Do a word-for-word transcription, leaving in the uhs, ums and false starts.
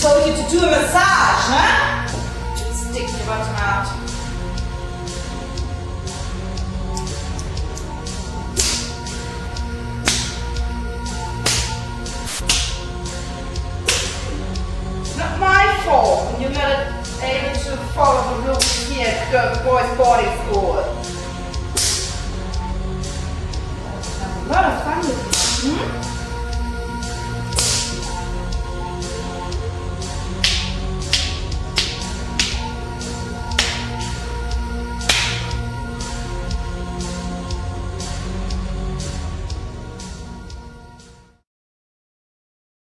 told you to do a massage, huh? Stick your bottom out. It's not my fault when you're not able to follow the rules here at Girls Boys Boarding School.